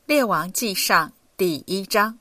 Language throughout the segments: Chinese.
列王纪上第1章。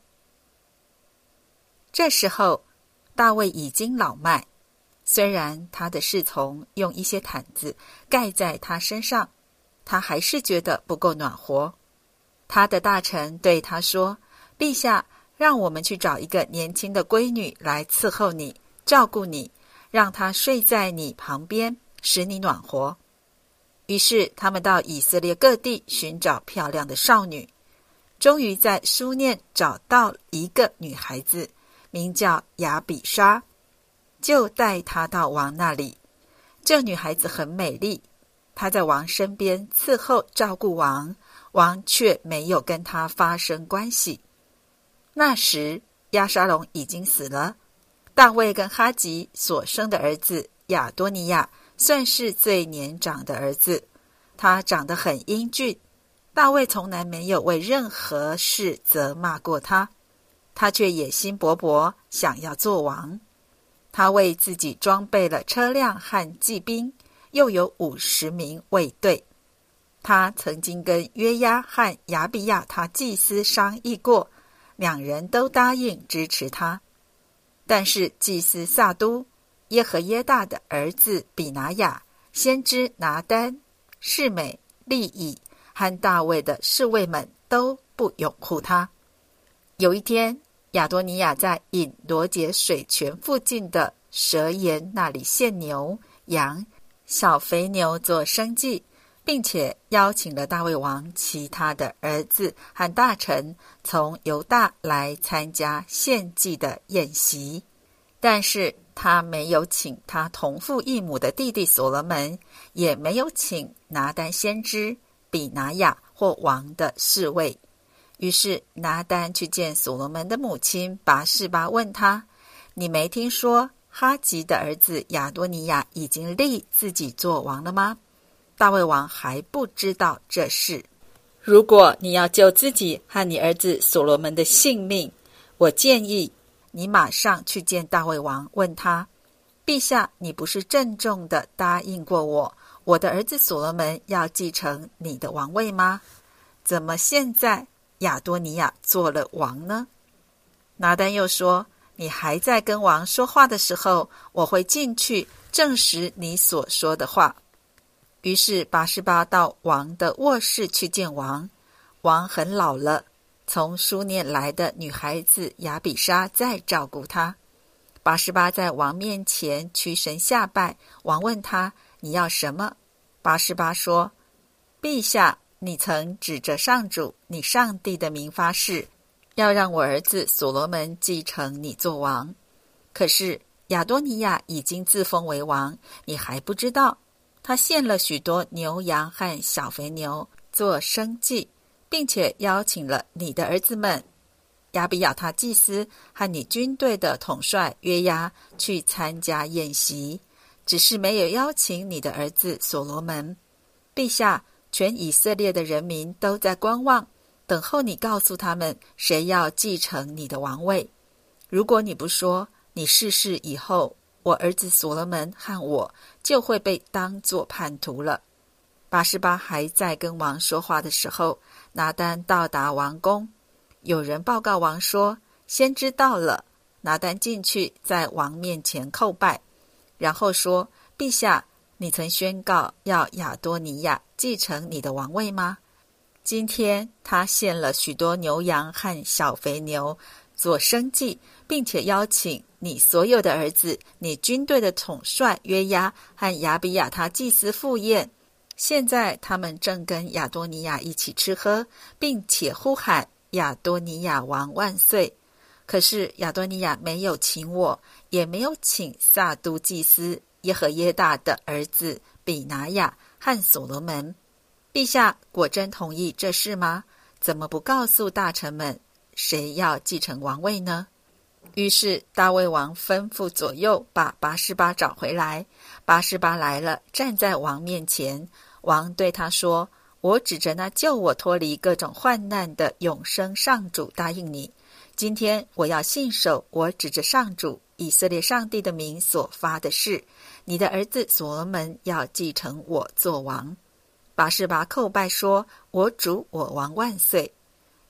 这时候大卫已经老迈，虽然他的侍从用一些毯子盖在他身上，他还是觉得不够暖和。他的大臣对他说：陛下，让我们去找一个年轻的闺女来伺候你，照顾你，让她睡在你旁边，使你暖和。于是他们到以色列各地寻找漂亮的少女，终于在书念找到一个女孩子，名叫亚比莎，就带她到王那里。这女孩子很美丽，她在王身边伺候照顾王，王却没有跟她发生关系。那时押沙龙已经死了，大卫跟哈吉所生的儿子亚多尼亚算是最年长的儿子，他长得很英俊，大卫从来没有为任何事责骂过他，他却野心勃勃，想要做王。他为自己装备了车辆和骑兵，又有50名卫队。他曾经跟约押和亚比亚他祭司商议过，两人都答应支持他。但是祭司撒都、耶和耶大的儿子比拿雅、先知拿单、示每、利以和大卫的侍卫们都不拥护他。有一天，亚多尼亚在隐罗结水泉附近的蛇岩那里献牛、羊、小肥牛做生祭，并且邀请了大卫王其他的儿子和大臣从犹大来参加献祭的宴席。但是他没有请他同父异母的弟弟所罗门，也没有请拿单先知、比拿雅或王的侍卫。于是拿单去见所罗门的母亲拔示巴，问他：你没听说哈吉的儿子亚多尼亚已经立自己做王了吗？大卫王还不知道这事。如果你要救自己和你儿子所罗门的性命，我建议你马上去见大卫王，问他：陛下，你不是郑重地答应过我的儿子所罗门要继承你的王位吗？怎么现在亚多尼亚做了王呢？拿单又说：你还在跟王说话的时候，我会进去证实你所说的话。于是拔示巴到王的卧室去见王。王很老了，从书念来的女孩子亚比莎在照顾他。拔示巴在王面前屈身下拜，王问他：你要什么？拔示巴说：陛下，你曾指着上主你上帝的名发誓，要让我儿子所罗门继承你做王。可是亚多尼亚已经自封为王，你还不知道。他献了许多牛羊和小肥牛做生祭，并且邀请了你的儿子们亚比亚他祭司和你军队的统帅约押去参加宴席，只是没有邀请你的儿子所罗门。陛下，全以色列的人民都在观望，等候你告诉他们谁要继承你的王位。如果你不说，你逝世以后，我儿子所罗门和我就会被当作叛徒了。拔示巴还在跟王说话的时候，拿单到达王宫。有人报告王说，先知到了。拿单进去，在王面前叩拜，然后说：陛下，你曾宣告要亚多尼亚继承你的王位吗？今天他献了许多牛羊和小肥牛做生祭，并且邀请你所有的儿子、你军队的统帅约押和亚比亚他祭司赴宴。现在他们正跟亚多尼亚一起吃喝，并且呼喊亚多尼亚王万岁。可是亚多尼亚没有请我，也没有请撒都祭司耶和耶大的儿子比拿雅和所罗门。陛下果真同意这事吗？怎么不告诉大臣们谁要继承王位呢？于是大卫王吩咐左右把拔示巴找回来。拔示巴来了，站在王面前。王对他说：我指着那救我脱离各种患难的永生上主答应你，今天我要信守我指着上主以色列上帝的名所发的誓，你的儿子所罗门要继承我做王。拔示巴叩拜说：我主我王万岁。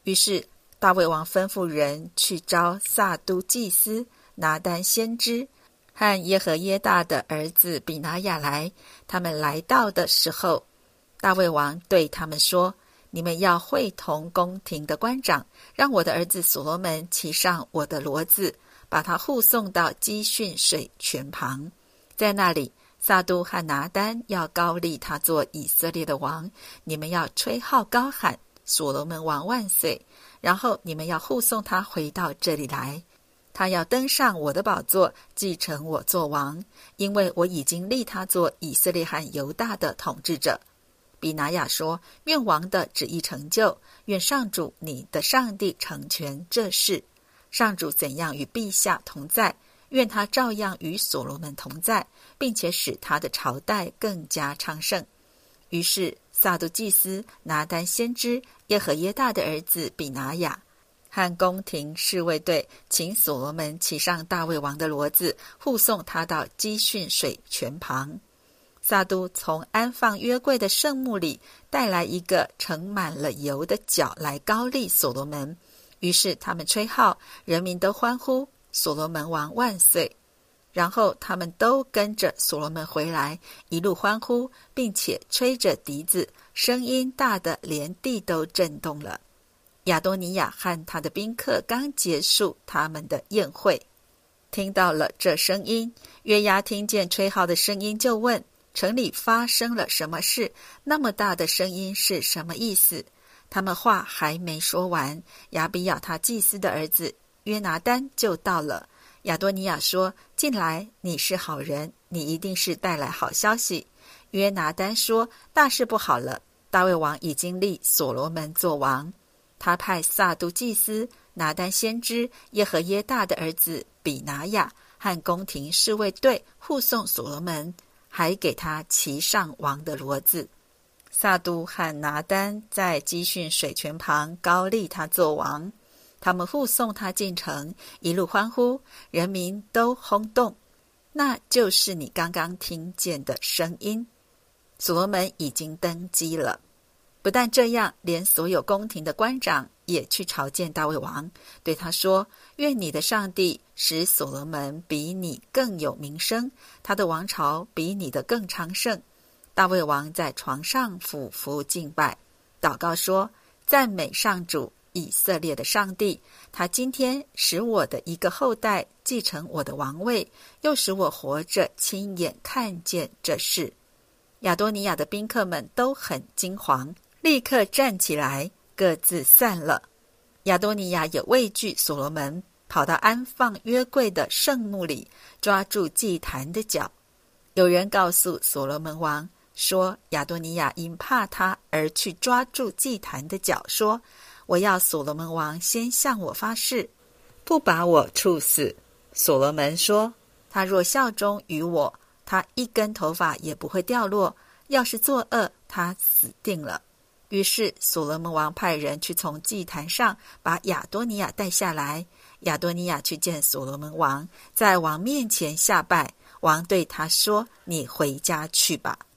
于是大卫王吩咐人去召撒都祭司、拿单先知和耶和耶大的儿子比拿雅来。他们来到的时候，大卫王对他们说：你们要会同宫廷的官长，让我的儿子所罗门骑上我的骡子，把他护送到基训水泉旁。在那里，撒都和拿单要高立他做以色列的王。你们要吹号高喊：所罗门王万岁！然后你们要护送他回到这里来。他要登上我的宝座，继承我做王，因为我已经立他做以色列和犹大的统治者。比拿雅说：愿王的旨意成就，愿上主你的上帝成全这事。上主怎样与陛下同在，愿他照样与所罗门同在，并且使他的朝代更加昌盛。于是撒都祭司、拿单先知、耶和耶大的儿子比拿雅和宫廷侍卫队请所罗门骑上大卫王的骡子，护送他到基训水泉旁。撒都从安放约柜的圣幕里带来一个盛满了油的角来高立所罗门。于是他们吹号，人民都欢呼：所罗门王万岁！然后他们都跟着所罗门回来，一路欢呼，并且吹着笛子，声音大得连地都震动了。亚多尼亚和他的宾客刚结束他们的宴会，听到了这声音，约押听见吹号的声音，就问：城里发生了什么事？那么大的声音是什么意思？他们话还没说完，亚比亚他祭司的儿子约拿单就到了。亚多尼亚说：进来，你是好人，你一定是带来好消息。约拿单说：大事不好了，大卫王已经立所罗门做王。他派撒都祭司、拿单先知、耶和耶大的儿子比拿雅和宫廷侍卫队护送所罗门，还给他骑上王的骡子。撒都和拿单在基训水泉旁高立他做王，他们护送他进城，一路欢呼，人民都轰动。那就是你刚刚听见的声音。所罗门已经登基了。不但这样，连所有宫廷的官长也去朝见大卫王，对他说：愿你的上帝使所罗门比你更有名声，他的王朝比你的更昌盛。大卫王在床上俯伏敬拜，祷告说：赞美上主以色列的上帝，他今天使我的一个后代继承我的王位，又使我活着亲眼看见这事。亚多尼亚的宾客们都很惊惶，立刻站起来，各自散了。亚多尼亚也畏惧所罗门，跑到安放约柜的圣幕里，抓住祭坛的脚。有人告诉所罗门王说，亚多尼亚因怕他而去抓住祭坛的脚，说：我要所罗门王先向我发誓，不把我处死。所罗门说：他若效忠于我，他一根头发也不会掉落；要是作恶，他死定了。于是所罗门王派人去从祭坛上把亚多尼亚带下来。亚多尼亚去见所罗门王，在王面前下拜。王对他说：你回家去吧。